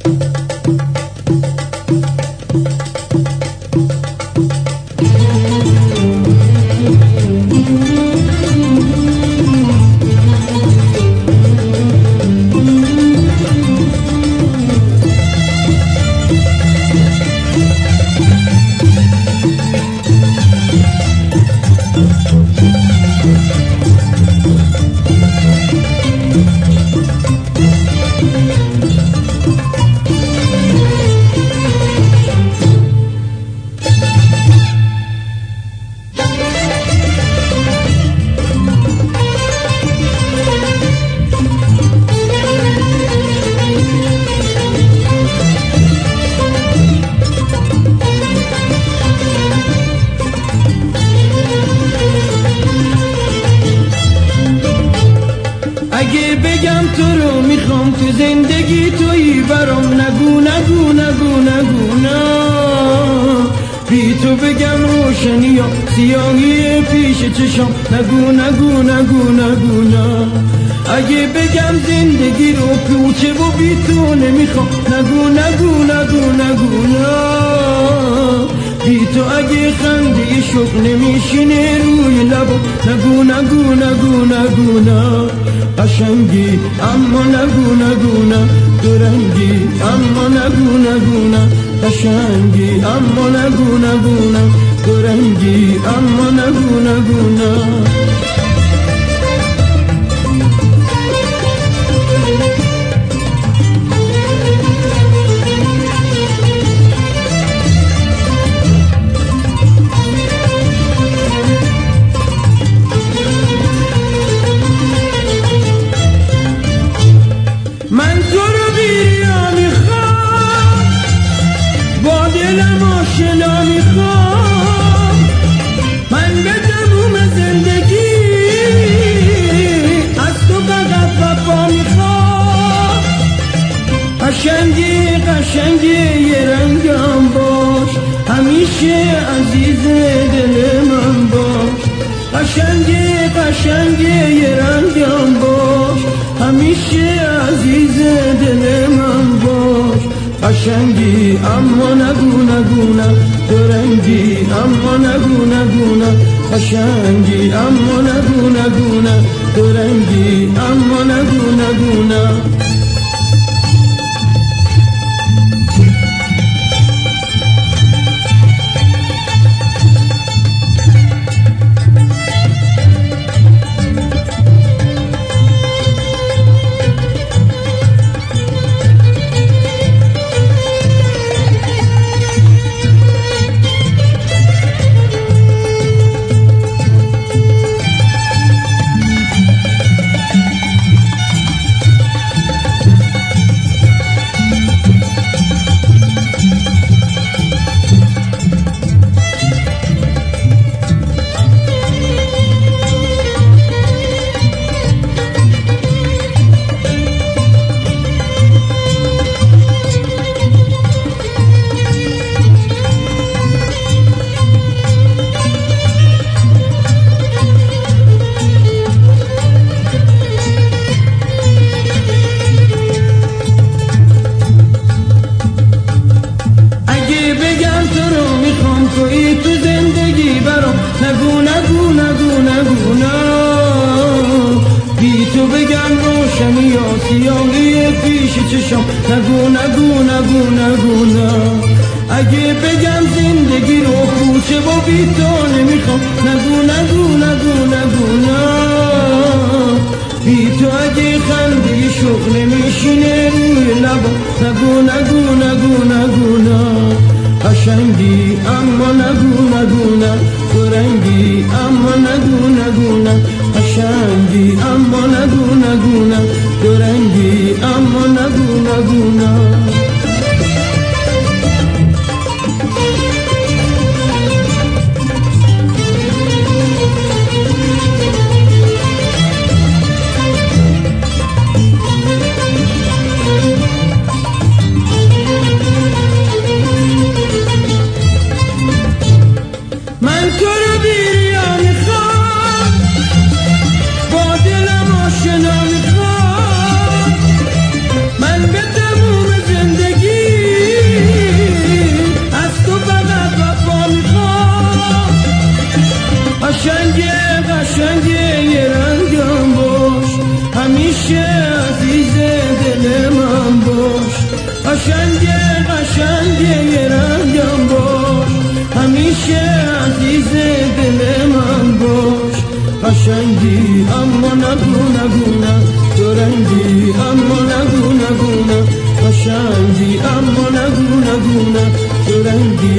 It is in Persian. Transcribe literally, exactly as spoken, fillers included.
اگه بگم تو رو میخوام تو زندگی تویی برام، نگو نگو نگو نگو نه. بی تو بگم روشنی یا سیاهی پیش چشام، نگو نگو نگو نگو نه. اگه بگم زندگی رو پوچه و بی تو نمیخوام، نگو نگو نگو نگو نه. بی تو اگه خنده شوق نمیشینه روی لبم، نگو نگو نگو نگو نه. قشنگی اما نگو نگو نه، دورنگی اما نگو نگو نه. قشنگی اما نگو نگو نه، دورنگی اما نگو نگو نه. من تو رو بیریا میخوام، با دلم آشنا میخوام. من به تموم زندگی از تو فقط وفا میخوام. قشنگی قشنگی یه رنگم باش، همیشه عزیز دل من باش. قشنگی قشنگی یه رنگم باش، همیشه عزیز دل من باش. قشنگی اما نگو نگو نه، دورنگی اما نگو نگو نه. قشنگی اما نگو نگو نه، دورنگی اما نگو نگو نه. تویی تو زندگی برام، نگو نگو نگو نگو نه. بی تو بگم روشنی یا سیاهی پیش چشم، نگو نگو نگو نگو نه. اگه بگم زندگی رو پوچه و بی تو نمیخوام، نگو نگو نگو نگو نه. بی تو اگه خنده شوق نمیشینه روی لبم، نگو نگو نگو نگو نه. قشنگی اما نگو نگو نه، دورنگی اما نگو نگو نه. قشنگی اما نگو نگو نه، دورنگی اما نگو نگو نه. من تو رو بیریا میخوام، با دلم قشنگه قشنگه یه رنگم باش، همیشه عزیز دل من باش. قشنگه قشنگه یه رنگم باش، همیشه عزیز دل من باش. قشنگی اما نگو نگو نه، تو رنگی اما نگو نگو نه. قشنگی اما نگو نگو نه، تو رنگی